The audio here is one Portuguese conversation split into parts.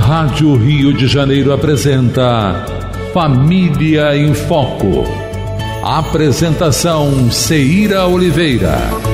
Rádio Rio de Janeiro apresenta Família em Foco. Apresentação Ceira Oliveira.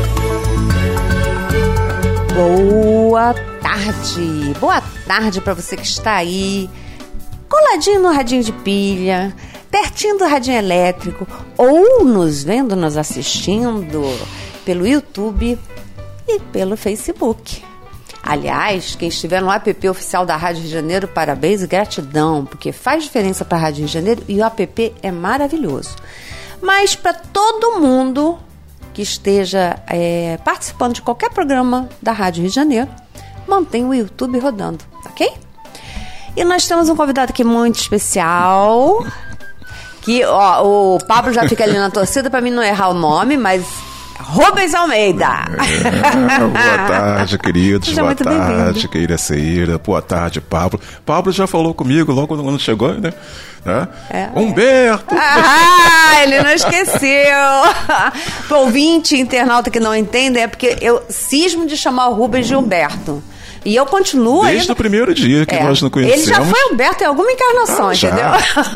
Boa tarde para você que está aí, coladinho no radinho de pilha, pertinho do radinho elétrico, ou nos vendo, nos assistindo pelo YouTube e pelo Facebook. Aliás, quem estiver no app oficial da Rádio Rio de Janeiro, parabéns e gratidão, porque faz diferença para a Rádio Rio de Janeiro e o app é maravilhoso. Mas para todo mundo que esteja participando de qualquer programa da Rádio Rio de Janeiro, mantém o YouTube rodando, ok? E nós temos um convidado aqui muito especial, que o Pablo já fica ali na torcida para mim não errar o nome, mas Rubens Almeida. Boa tarde, queridos. Seja boa muito tarde, querida Ceira. Boa tarde, Pablo. Pablo já falou comigo logo quando chegou, né? Humberto! Ele não esqueceu. Para o ouvinte internauta que não entende, é porque eu cismo de chamar o Rubens de Humberto. E eu continuo desde o primeiro dia que nós não conhecemos. Ele já foi Humberto em alguma encarnação, entendeu?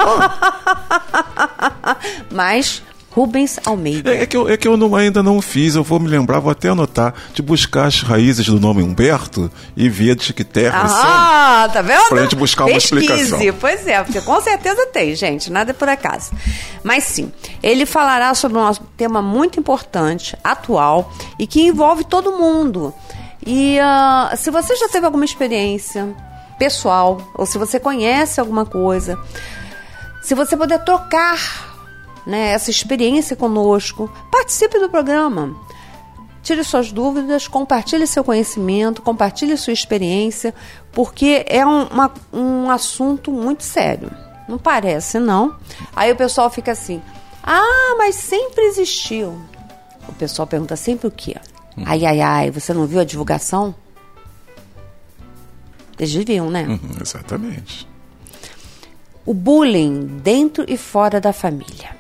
Mas Rubens Almeida. É que eu ainda não fiz, eu vou me lembrar, vou até anotar, de buscar as raízes do nome Humberto e ver de que terra são. Tá vendo? Pra gente buscar uma explicação. Pois é, porque com certeza tem, gente, nada é por acaso. Mas sim, ele falará sobre um tema muito importante, atual, e que envolve todo mundo. E se você já teve alguma experiência pessoal, ou se você conhece alguma coisa, se você puder trocar essa experiência conosco, participe do programa, tire suas dúvidas, compartilhe seu conhecimento, compartilhe sua experiência, porque é um assunto muito sério. Não parece, não? Aí o pessoal fica assim, mas sempre existiu. O pessoal pergunta sempre o quê? Ai, você não viu a divulgação? Eles deviam, né? Exatamente. O bullying dentro e fora da família.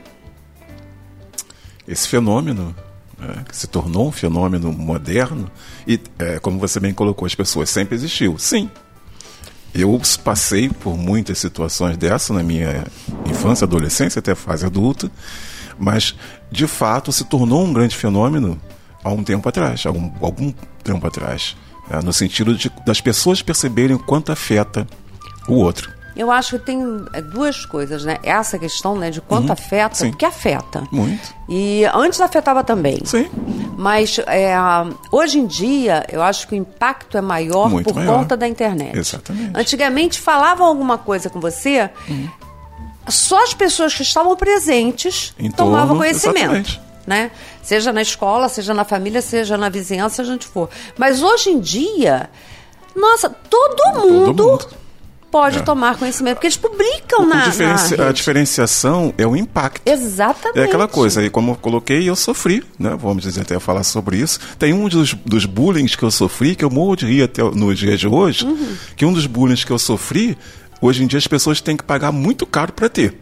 Esse fenômeno, que se tornou um fenômeno moderno, e como você bem colocou, as pessoas sempre existiu. Sim, eu passei por muitas situações dessa na minha infância, adolescência, até fase adulta, mas de fato se tornou um grande fenômeno há um tempo atrás, algum tempo atrás, no sentido das pessoas perceberem o quanto afeta o outro. Eu acho que tem duas coisas, né? Essa questão, de quanto afeta, sim. Porque afeta. Muito. E antes afetava também. Sim. Mas hoje em dia, eu acho que o impacto é maior muito por maior. Conta da internet. Exatamente. Antigamente falavam alguma coisa com você, só as pessoas que estavam presentes tomavam conhecimento. Exatamente. Né? Seja na escola, seja na família, seja na vizinhança, seja onde for. Mas hoje em dia, nossa, todo mundo pode tomar conhecimento, porque eles publicam na rede. A diferenciação é o impacto. Exatamente. É aquela coisa, e como eu coloquei, eu sofri, né? Vamos dizer, até falar sobre isso. Tem um dos bullying que eu sofri, que eu morro de rir até nos dias de hoje, que um dos bullying que eu sofri, hoje em dia as pessoas têm que pagar muito caro para ter.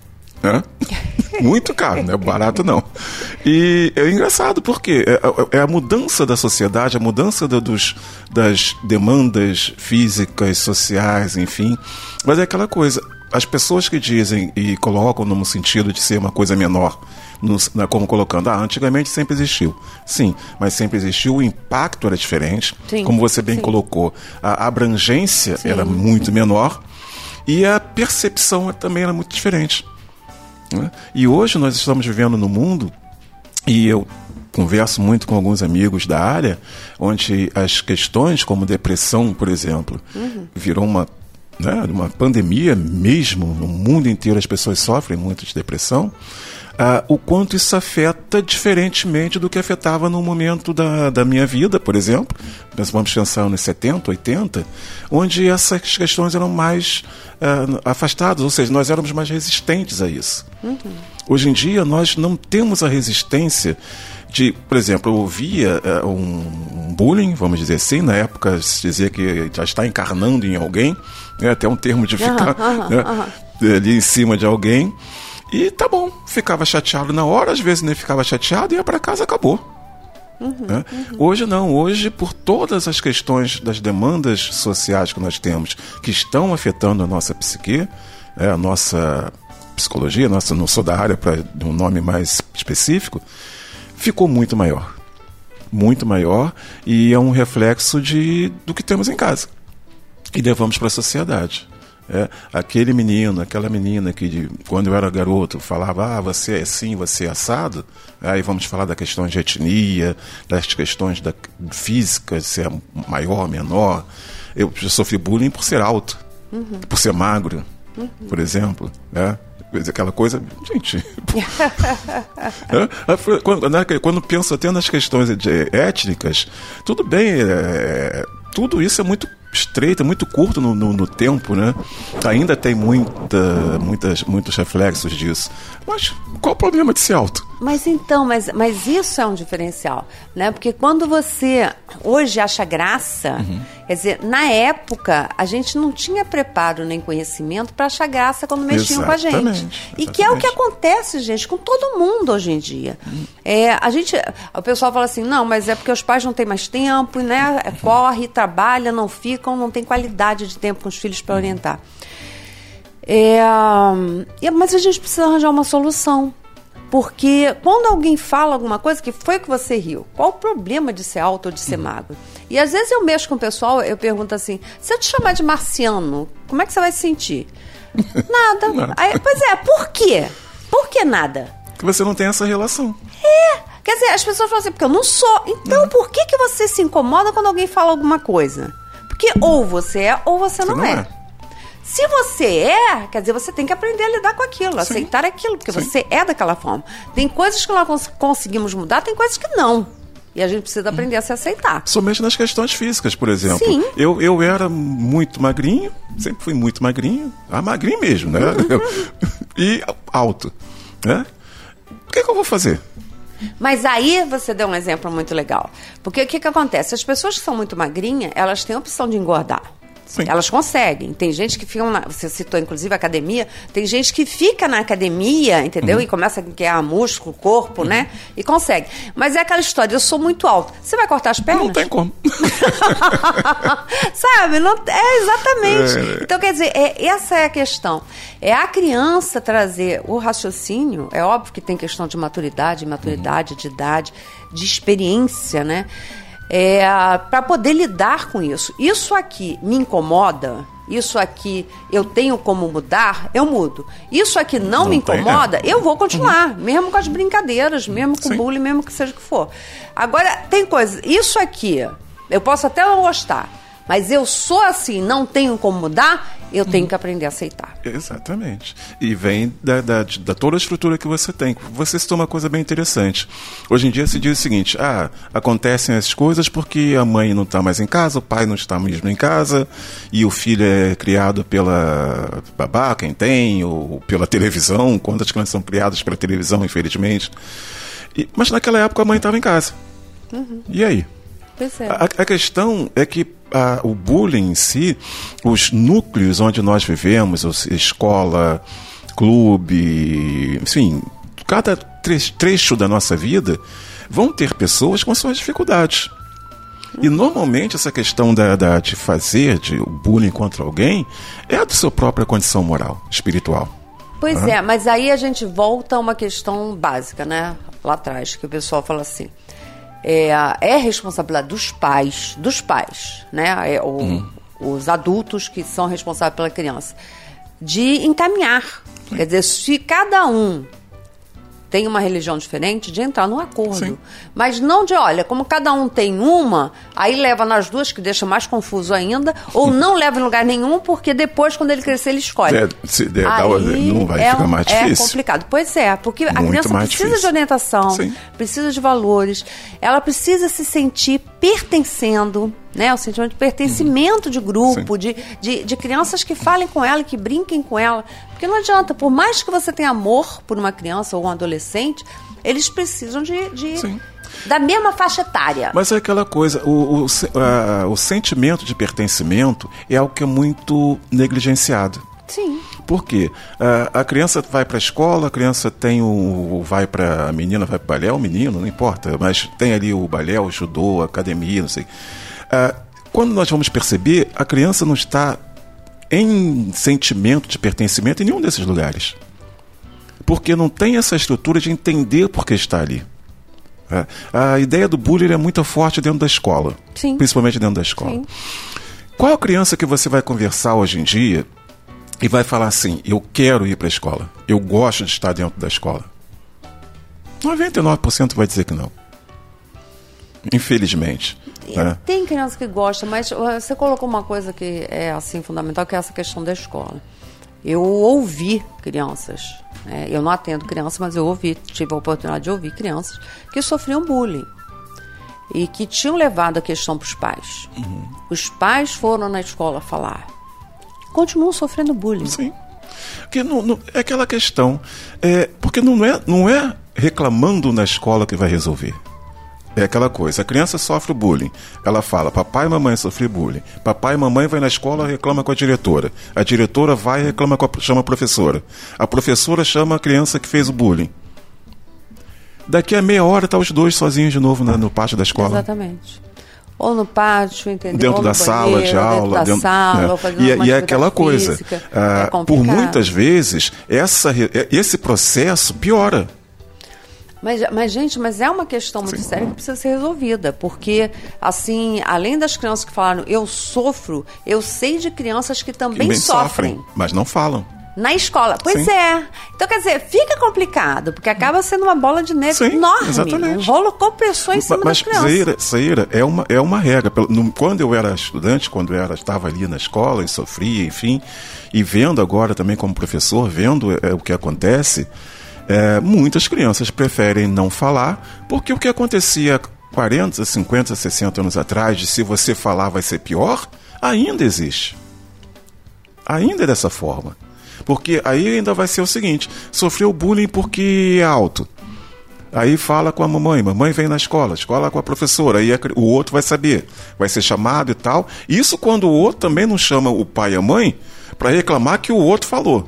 Muito caro, não é barato não. E é engraçado porque é a mudança da sociedade, a mudança das demandas físicas, sociais, enfim. Mas é aquela coisa, as pessoas que dizem e colocam no sentido de ser uma coisa menor, como colocando, antigamente sempre existiu. Sim, mas sempre existiu, o impacto era diferente. Sim, como você bem colocou, a abrangência era muito menor e a percepção também era muito diferente. E hoje nós estamos vivendo no mundo, e eu converso muito com alguns amigos da área, onde as questões como depressão, por exemplo, virou uma pandemia mesmo, no mundo inteiro as pessoas sofrem muito de depressão, o quanto isso afeta diferentemente do que afetava no momento da minha vida, por exemplo. Nós vamos pensar nos 70, 80, onde essas questões eram mais afastadas, ou seja, nós éramos mais resistentes a isso. Hoje em dia nós não temos a resistência de, por exemplo, eu ouvia um bullying, vamos dizer assim, na época se dizia que já está encarnando em alguém, até um termo de ficar ali em cima de alguém. E tá bom, ficava chateado na hora, às vezes nem ficava chateado, ia para casa, acabou. Né? Hoje não, hoje por todas as questões das demandas sociais que nós temos, que estão afetando a nossa psique, a nossa psicologia, não sou da área para um nome mais específico, ficou muito maior, e é um reflexo do que temos em casa e levamos para a sociedade. Aquele menino, aquela menina que quando eu era garoto falava, você é assim, você é assado, aí vamos falar da questão de etnia, das questões da física, se é maior, menor. Eu sofri bullying por ser alto, por ser magro, por exemplo, aquela coisa, gente. Quando penso até nas questões étnicas, tudo bem, tudo isso é muito estreito, é muito curto no tempo, né? Ainda tem muitos reflexos disso. Mas qual o problema de ser alto? Mas então, mas isso é um diferencial, né? Porque quando você hoje acha graça, quer dizer, na época a gente não tinha preparo nem conhecimento para achar graça quando mexiam com a gente. E que é o que acontece, gente, com todo mundo hoje em dia. O pessoal fala assim, não, mas é porque os pais não têm mais tempo, né? Corre, trabalha, não não tem qualidade de tempo com os filhos para orientar. Mas a gente precisa arranjar uma solução. Porque quando alguém fala alguma coisa, que foi que você riu, qual o problema de ser alto ou de ser magro? E às vezes eu mexo com o pessoal, eu pergunto assim, se eu te chamar de marciano, como é que você vai se sentir? Nada. Aí, pois é, por quê? Por que nada? Porque você não tem essa relação. Quer dizer, as pessoas falam assim, porque eu não sou. Então, por que você se incomoda quando alguém fala alguma coisa? Porque ou você é ou você não é. Se você quer dizer, você tem que aprender a lidar com aquilo, aceitar aquilo, porque você é daquela forma. Tem coisas que nós conseguimos mudar, tem coisas que não. E a gente precisa aprender a se aceitar. Somente nas questões físicas, por exemplo. Sim. Eu era muito magrinho, sempre fui muito magrinho, magrinho mesmo, né? E alto, né? O que eu vou fazer? Mas aí você deu um exemplo muito legal. Porque o que acontece? As pessoas que são muito magrinhas, elas têm a opção de engordar. Sim. Elas conseguem. Tem gente que fica você citou inclusive a academia, tem gente que fica na academia, entendeu? E começa a ganhar músculo, corpo, né? E consegue. Mas é aquela história, eu sou muito alto. Você vai cortar as pernas? Não tem como. Sabe? Não, exatamente. Então, quer dizer, essa é a questão. É a criança trazer o raciocínio, é óbvio que tem questão de maturidade, de idade, de experiência, né? Para poder lidar com isso. Isso aqui me incomoda, isso aqui eu tenho como mudar, eu mudo. Isso aqui não me incomoda, eu vou continuar, mesmo com as brincadeiras, mesmo com o bullying, mesmo que seja o que for. Agora, tem coisa, isso aqui, eu posso até não gostar, mas eu sou assim, não tenho como mudar, eu tenho que aprender a aceitar. Exatamente. E vem da toda a estrutura que você tem. Você citou uma coisa bem interessante. Hoje em dia se diz o seguinte, acontecem as coisas porque a mãe não está mais em casa, o pai não está mesmo em casa, e o filho é criado pela babá, quem tem, ou pela televisão. Quantas crianças são criadas pela televisão, infelizmente. Mas naquela época a mãe estava em casa. E aí? Pois é. A questão é que o bullying em si, os núcleos onde nós vivemos, escola, clube, enfim, cada trecho da nossa vida, vão ter pessoas com suas dificuldades. E normalmente essa questão de fazer o bullying contra alguém é da sua própria condição moral, espiritual. Pois é, mas aí a gente volta a uma questão básica, né? Lá atrás, que o pessoal fala assim, é responsabilidade dos pais, né? Os adultos que são responsáveis pela criança, de encaminhar. Quer dizer, se cada um tem uma religião diferente, de entrar num acordo. Sim. Mas não de, olha, como cada um tem uma, aí leva nas duas, que deixa mais confuso ainda, ou não leva em lugar nenhum, porque depois, quando ele crescer, ele escolhe. Não vai ficar mais difícil. É complicado. Pois é, porque a criança precisa de orientação, precisa de valores, ela precisa se sentir pertencendo, né? O sentimento de pertencimento de grupo, de crianças que falem com ela, que brinquem com ela. Porque não adianta, por mais que você tenha amor por uma criança ou um adolescente, eles precisam da mesma faixa etária. Mas é aquela coisa, o sentimento de pertencimento é algo que é muito negligenciado. Sim. Por quê? A criança vai para a escola, a criança tem vai para a menina, vai para o balé, o menino, não importa, mas tem ali o balé, o judô, a academia, não sei. Quando nós vamos perceber, a criança não está em sentimento de pertencimento em nenhum desses lugares. Porque não tem essa estrutura de entender por que está ali. A ideia do bullying é muito forte dentro da escola. Sim. Principalmente dentro da escola. Sim. Qual a criança que você vai conversar hoje em dia e vai falar assim, eu quero ir para a escola, eu gosto de estar dentro da escola? 99% vai dizer que não. Infelizmente. Tem criança que gosta, mas você colocou uma coisa que é assim fundamental, que é essa questão da escola. Eu ouvi crianças, eu não atendo crianças, mas eu tive a oportunidade de ouvir crianças que sofriam bullying e que tinham levado a questão para os pais. Uhum. Os pais foram na escola falar. Continuam sofrendo bullying. Sim. Porque é aquela questão. Porque não é reclamando na escola que vai resolver. É aquela coisa, a criança sofre bullying, ela fala, papai e mamãe sofrem bullying, papai e mamãe vai na escola e reclama com a diretora vai e reclama chama a professora chama a criança que fez o bullying. Daqui a meia hora tá os dois sozinhos de novo no pátio da escola. Exatamente. Ou no pátio, entendeu? Dentro da sala de aula. Dentro da sala, E é aquela coisa, por muitas vezes, esse processo piora. Mas é uma questão muito séria que precisa ser resolvida, porque, assim, além das crianças que falaram, eu sofro, eu sei de crianças que também sofrem. Mas não falam. Na escola. Pois é. Então, quer dizer, fica complicado, porque acaba sendo uma bola de neve enorme. Exatamente. Um rolo compressor em cima das crianças. Mas, Zaira, é uma regra. Quando eu era estudante, estava ali na escola e sofria, enfim, e vendo agora também como professor, vendo o que acontece... muitas crianças preferem não falar, porque o que acontecia 40, 50, 60 anos atrás, de se você falar vai ser pior, ainda existe. Ainda é dessa forma. Porque aí ainda vai ser o seguinte, sofreu bullying porque é alto. Aí fala com a mamãe vem na escola com a professora, aí o outro vai saber, vai ser chamado e tal. Isso quando o outro também não chama o pai e a mãe para reclamar que o outro falou.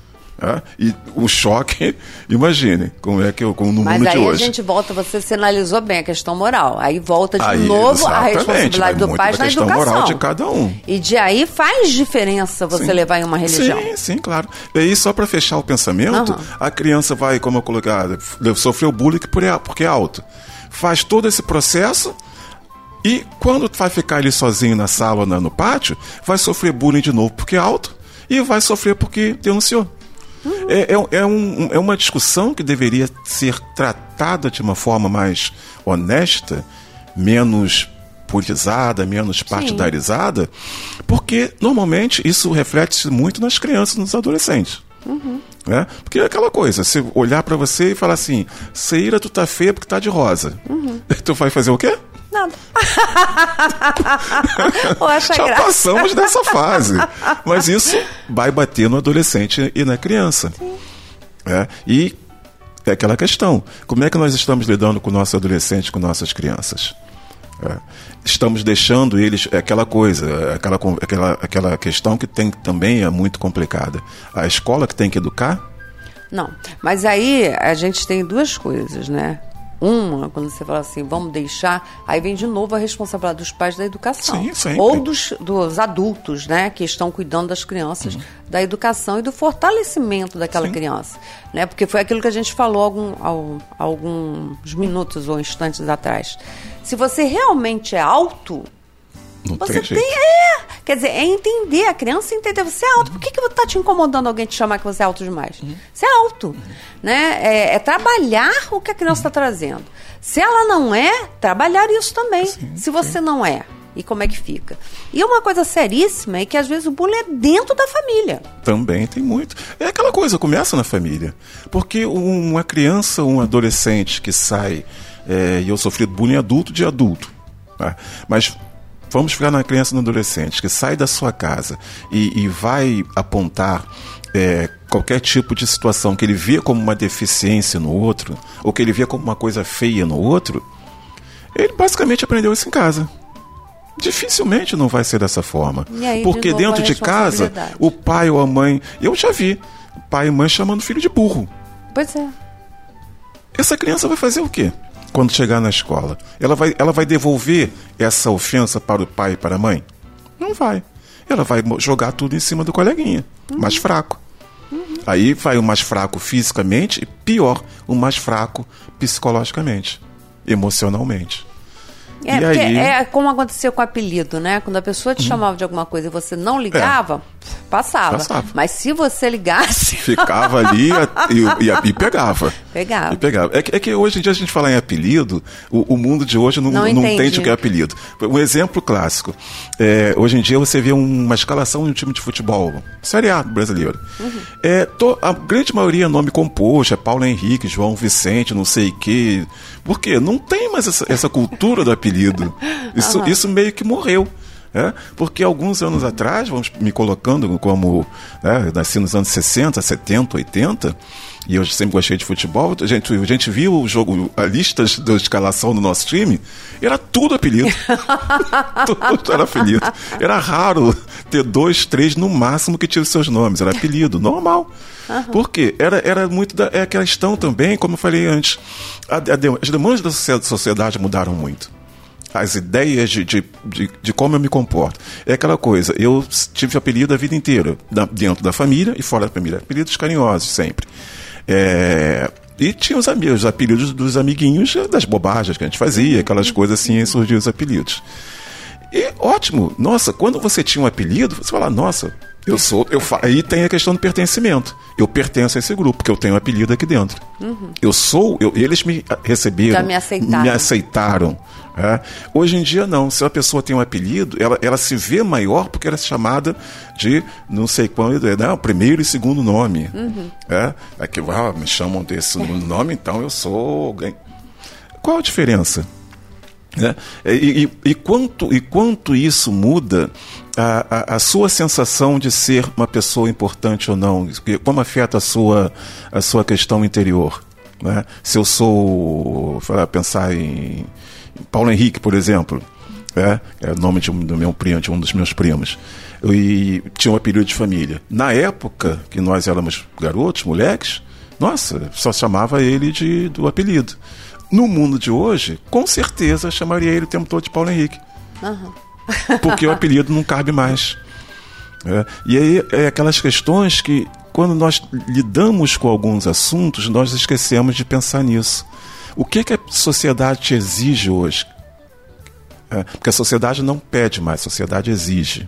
E o choque, imagine, como é que no mundo de hoje. Mas aí a gente volta, você sinalizou bem a questão moral. Aí volta de novo a responsabilidade do pai na educação. Moral de cada um. E de aí faz diferença você levar em uma religião. Sim, claro. E aí, só para fechar o pensamento, a criança vai, como eu coloquei, sofreu bullying porque é alto. Faz todo esse processo e quando vai ficar ali sozinho na sala ou no pátio, vai sofrer bullying de novo porque é alto e vai sofrer porque denunciou. É uma discussão que deveria ser tratada de uma forma mais honesta, menos politizada, menos partidarizada, porque normalmente isso reflete-se muito nas crianças e nos adolescentes. Porque é aquela coisa, se olhar para você e falar assim, Zaira, tu tá feia porque tá de rosa. Tu vai fazer o quê? Nada. Já passamos dessa fase. Mas isso vai bater no adolescente e na criança. E é aquela questão. Como é que nós estamos lidando com o nosso adolescente, com nossas crianças? Estamos deixando eles... aquela coisa, aquela questão que também é muito complicada. A escola que tem que educar? Não. Mas aí a gente tem duas coisas, né? Uma, quando você fala assim, vamos deixar, aí vem de novo a responsabilidade dos pais da educação. Sim, sempre. Ou dos adultos, né, que estão cuidando das crianças, da educação e do fortalecimento daquela criança. Né? Porque foi aquilo que a gente falou alguns minutos ou instantes atrás. Se você realmente é alto, não você tem jeito. Quer dizer, é entender, a criança entender, você é alto, por que está te incomodando alguém te chamar que você é alto demais? Você é alto, né? É trabalhar o que a criança está trazendo. Se ela não é, trabalhar isso também. Se você não é, e como é que fica? E uma coisa seríssima é que às vezes o bullying é dentro da família. Também tem muito. É aquela coisa, começa na família. Porque uma criança, um adolescente que sai, e eu sofri bullying adulto de adulto, tá? Mas... vamos ficar na criança e no adolescente que sai da sua casa e vai apontar qualquer tipo de situação que ele vê como uma deficiência no outro, ou que ele vê como uma coisa feia no outro, ele basicamente aprendeu isso em casa. Dificilmente não vai ser dessa forma. E aí, porque de novo, dentro de casa, o pai ou a mãe... Eu já vi pai e mãe chamando o filho de burro. Pois é. Essa criança vai fazer o quê quando chegar na escola? Ela vai devolver essa ofensa para o pai e para a mãe? Não vai. Ela vai jogar tudo em cima do coleguinha, mais fraco. Aí vai o mais fraco fisicamente e, pior, o mais fraco psicologicamente, emocionalmente. É como aconteceu com o apelido, né? Quando a pessoa te chamava de alguma coisa e você não ligava, passava. Mas se você ligasse... Ficava ali e pegava. Pegava. E pegava. É que hoje em dia a gente fala em apelido, o mundo de hoje não entende o que é apelido. Um exemplo clássico. Hoje em dia você vê uma escalação de um time de futebol, Série A brasileiro. A grande maioria é nome composto, é Paulo Henrique, João Vicente, não sei o quê. Por quê? Não tem mais essa cultura do apelido. Isso meio que morreu. Porque alguns anos atrás, vamos me colocando como... nasci nos anos 60, 70, 80, e eu sempre gostei de futebol. A gente viu o jogo, a lista da escalação do nosso time, era tudo apelido. Tudo era apelido. Era raro ter 2, 3 no máximo que tinham seus nomes. Era apelido, normal. Por quê? Era muito a questão também, como eu falei antes, as demandas da sociedade mudaram muito. As ideias de como eu me comporto. É aquela coisa, eu tive apelido a vida inteira, dentro da família e fora da família. Apelidos carinhosos, sempre. E tinha os apelidos dos amiguinhos, das bobagens que a gente fazia, aquelas coisas assim, surgiam os apelidos. E ótimo, nossa, quando você tinha um apelido, você fala, nossa, aí tem a questão do pertencimento. Eu pertenço a esse grupo, porque eu tenho um apelido aqui dentro. Eles me receberam, já me aceitaram. Hoje em dia não, se a pessoa tem um apelido, ela se vê maior porque ela é chamada de não sei quando, primeiro e segundo nome. Me chamam desse nome, então eu sou alguém. Qual a diferença? E quanto isso muda a sua sensação de ser uma pessoa importante ou não? Como afeta a sua questão interior? Se eu sou, pensar em Paulo Henrique, por exemplo, é o nome do meu primo, de um dos meus primos, e tinha um apelido de família. Na época que nós éramos garotos, moleques, nossa, só chamava ele do apelido. No mundo de hoje, com certeza chamaria ele o tempo todo de Paulo Henrique. Porque o apelido não cabe mais. E aí é aquelas questões que, quando nós lidamos com alguns assuntos, nós esquecemos de pensar nisso. O que a sociedade te exige hoje? Porque a sociedade não pede mais, a sociedade exige.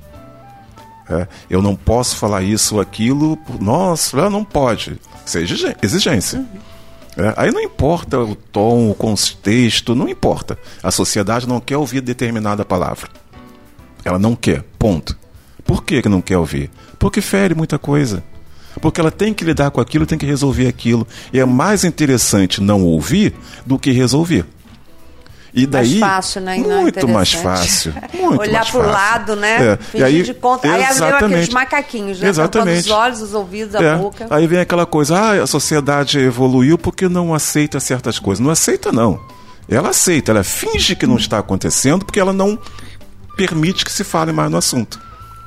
Eu não posso falar isso ou aquilo, nossa, não pode. Isso é exigência. Aí não importa o tom, o contexto, não importa. A sociedade não quer ouvir determinada palavra. Ela não quer, ponto. Por que não quer ouvir? Porque fere muita coisa. Porque ela tem que lidar com aquilo, tem que resolver aquilo. E é mais interessante não ouvir do que resolver. E daí, mais fácil, né? Muito mais fácil. Muito olhar para o lado, né? Fingir de conta. Aí vem aqueles macaquinhos, né? Exatamente. Os olhos, os ouvidos, a boca. Aí vem aquela coisa, a sociedade evoluiu porque não aceita certas coisas. Não aceita, não. Ela aceita, ela finge que não está acontecendo porque ela não permite que se fale mais no assunto.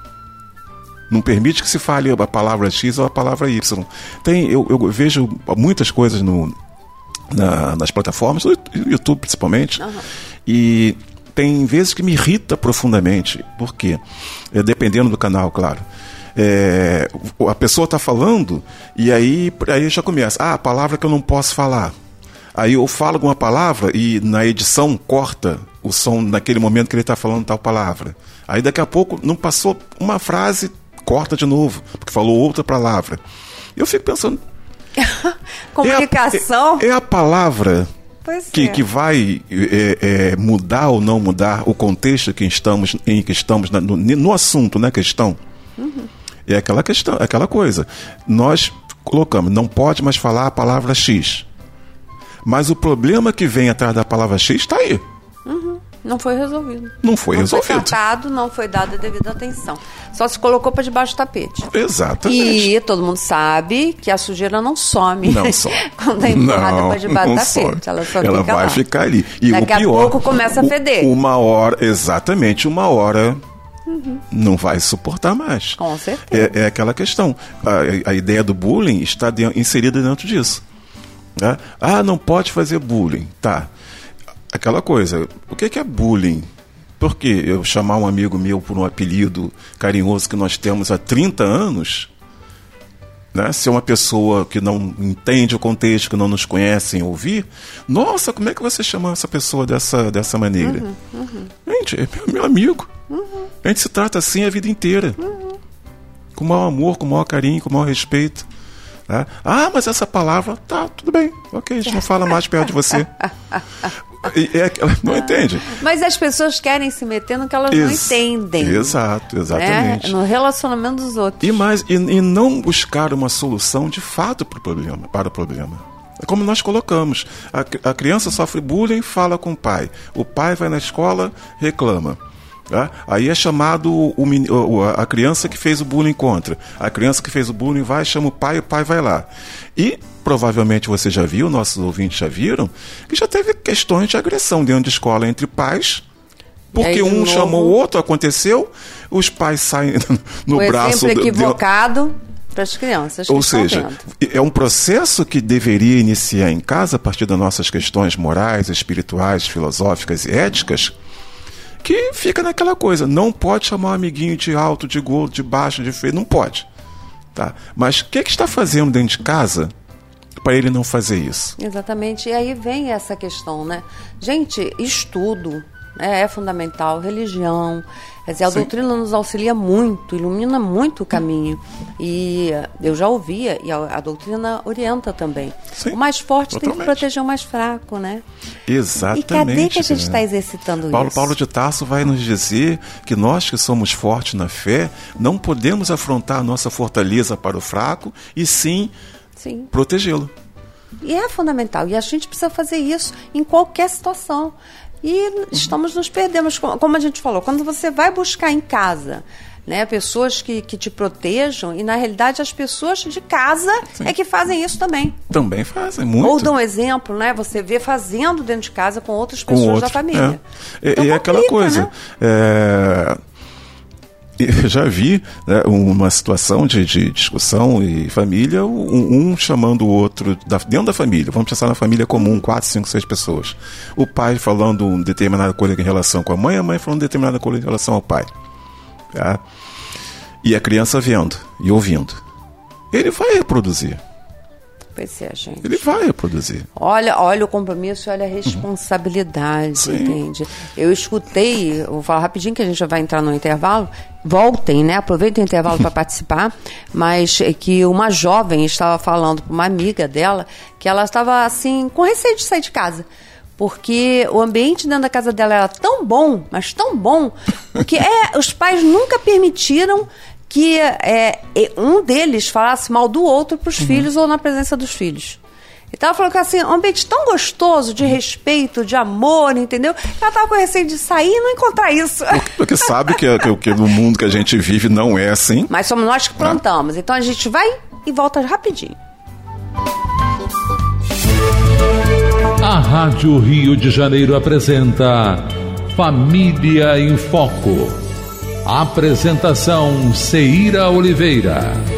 Não permite que se fale a palavra X ou a palavra Y. Eu vejo muitas coisas nas plataformas, no YouTube principalmente, e tem vezes que me irrita profundamente. Por quê? Dependendo do canal, claro. A pessoa está falando e aí já começa, a palavra que eu não posso falar. Aí eu falo alguma palavra e na edição corta o som naquele momento que ele está falando tal palavra. Aí daqui a pouco não passou uma frase, corta de novo, porque falou outra palavra. Eu fico pensando, comunicação é a palavra que vai mudar ou não mudar o contexto em que estamos no assunto, né, questão. É aquela questão, aquela coisa. Nós colocamos, não pode mais falar a palavra X. Mas o problema que vem atrás da palavra X está aí. Não foi resolvido. Não foi resolvido. Foi tratado, não foi dada a devida atenção. Só se colocou para debaixo do tapete. Exatamente. E todo mundo sabe que a sujeira não some. Não some. Quando é empurrada para debaixo do tapete. Ela vai ficar ali. E daqui o pior, a pouco começa a feder. Uma hora, não vai suportar mais. Com certeza. É aquela questão. A ideia do bullying está inserida dentro disso. Né? Não pode fazer bullying. Tá. Aquela coisa, o que é bullying? Por que eu chamar um amigo meu por um apelido carinhoso que nós temos há 30 anos, né? Se é uma pessoa que não entende o contexto, que não nos conhece, ouvir, nossa, como é que você chama essa pessoa dessa maneira? Gente, é meu amigo. A gente se trata assim a vida inteira. Com o maior amor, com o maior carinho, com o maior respeito. Né? Mas essa palavra, tá, tudo bem, ok, a gente não fala mais perto de você. Não entende. Mas as pessoas querem se meter no que elas não entendem. Exato, exatamente. Né? No relacionamento dos outros. E não buscar uma solução de fato para o problema. É como nós colocamos. A criança sofre bullying, fala com o pai. O pai vai na escola, reclama. Aí é chamado a criança que fez o bullying contra. A criança que fez o bullying vai, chama o pai vai lá. E provavelmente você já viu, nossos ouvintes já viram, que já teve questões de agressão dentro de escola entre pais, porque um chamou o outro, aconteceu, os pais saem no braço... O exemplo equivocado para as crianças. Ou seja, é um processo que deveria iniciar em casa, a partir das nossas questões morais, espirituais, filosóficas e éticas, que fica naquela coisa, não pode chamar um amiguinho de alto, de gordo, de baixo, de feio, não pode. Tá? Mas o que está fazendo dentro de casa para ele não fazer isso? Exatamente, e aí vem essa questão, né? Gente, estudo é fundamental, religião, quer dizer, a doutrina nos auxilia muito, ilumina muito o caminho. E eu já ouvia, e a doutrina orienta também. Sim, o mais forte totalmente. tem que proteger o mais fraco, né? Exatamente. E cadê que a gente está exercitando isso? Paulo de Tarso vai nos dizer que nós que somos fortes na fé, não podemos afrontar a nossa fortaleza para o fraco, e sim. Protegê-lo. E é fundamental, e a gente precisa fazer isso em qualquer situação. E estamos nos perdendo, como a gente falou, quando você vai buscar em casa, né, pessoas que te protejam, e na realidade as pessoas de casa é que fazem isso também. Também fazem, muito. Ou dão exemplo, né, você vê fazendo dentro de casa com outras pessoas da família. Então, é aquela coisa, né? Eu já vi, né, uma situação de discussão e família, um chamando o outro dentro da família. Vamos pensar na família comum, 4, 5, 6 pessoas. O pai falando determinada coisa em relação com a mãe falando determinada coisa em relação ao pai. Tá? E a criança vendo e ouvindo. Ele vai reproduzir. Pois é, gente. Ele vai reproduzir. Olha o compromisso e olha a responsabilidade, entende? Eu escutei, vou falar rapidinho que a gente já vai entrar no intervalo. Voltem, né? Aproveitem o intervalo para participar. Mas que uma jovem estava falando para uma amiga dela que ela estava assim, com receio de sair de casa. Porque o ambiente dentro da casa dela era tão bom, mas tão bom, que os pais nunca permitiram que um deles falasse mal do outro para os filhos ou na presença dos filhos. Então ela falou que assim, um ambiente tão gostoso, de respeito, de amor, entendeu? Ela estava com receio de sair e não encontrar isso. Porque sabe que no mundo que a gente vive não é assim. Mas somos nós que plantamos. Então a gente vai e volta rapidinho. A Rádio Rio de Janeiro apresenta Família em Foco. Apresentação Ceira Oliveira.